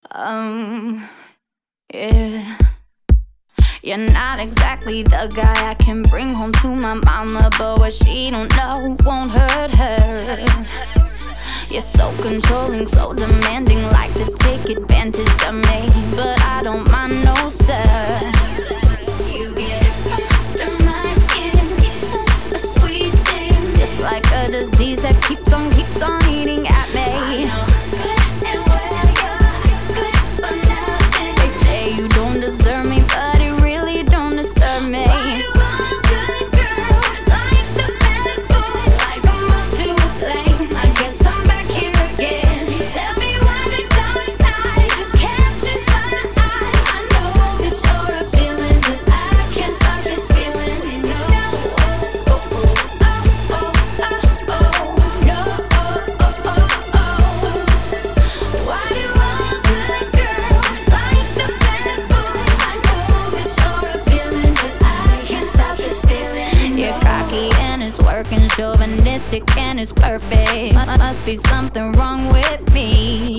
Yeah. You're not exactly the guy I can bring home to my mama, but what she don't know won't hurt her. You're so controlling, so demanding, like to take advantage of me, but I don't mind, no sir. You get under my skin, such a sweet thing, just like a disease that keeps on eating at me. They say you don't deserve me, but it really don't disturb me. Why do all good girls like the bad boys? Like I'm up to a flame, I guess I'm back here again. Tell me why the dark side just catches my eye. I know that you're a feeling, but I can't stop this feeling. No, oh, oh, oh, oh, oh, no, oh, oh, oh. Why do all good girls like the bad boys? I know that you're a feeling, but I can't stop this feeling. You're cocky and it's working, chauvinistic and it's perfect. Must be something wrong with me.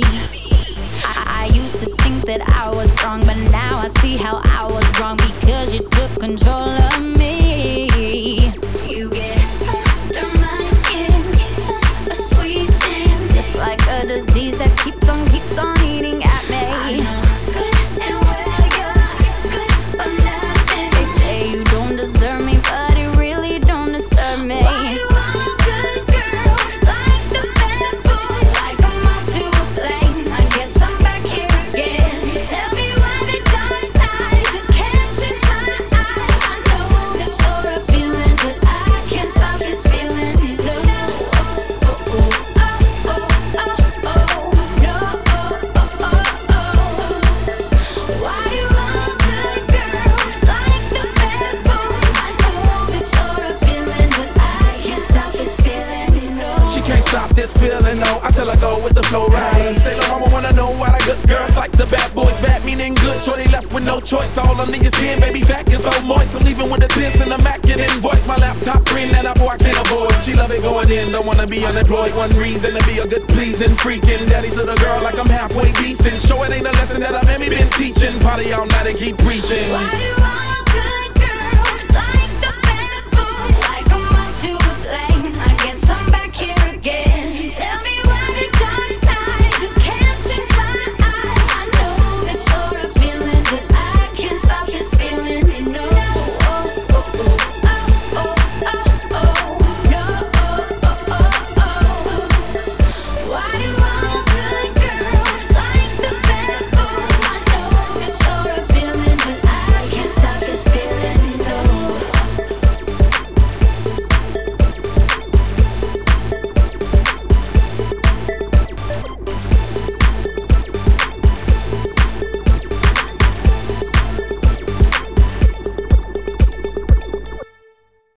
I used to think that I was wrong, but now I see how I was wrong because you took control of me. You get under my skin, such a sweet sin, just like a disease that keeps on eating at me. I know good and well you're good for nothing. They say you don't deserve me, but it really don't disturb me. Why do all good girls like the bad boys? Like I'm up to a flame, I guess I'm back here again. Tell me why the dark side just catches my eye. I know that you're a feeling, but I can't stop this feeling. No, oh, oh, oh, oh, oh, oh, no, oh, oh, oh, oh. Why do all good girls like the bad boys? I know that you're a feeling, but I can't stop this feeling. No. She can't stop this feeling, no. I tell her go with the flow, right? Say the mama wanna know why the good girls like the bad boys. Bad meaning good, sure they left with no choice. All under your skin, baby, back is so moist. I'm leaving with the tears and the Mac and invoice. My laptop screen that I can't avoid. She love it going in, don't wanna be unemployed. One reason to be a good pleasing freaking daddy's little girl, like I'm halfway decent. Show it ain't a lesson that I've been teaching. Party all night and keep preaching. Why do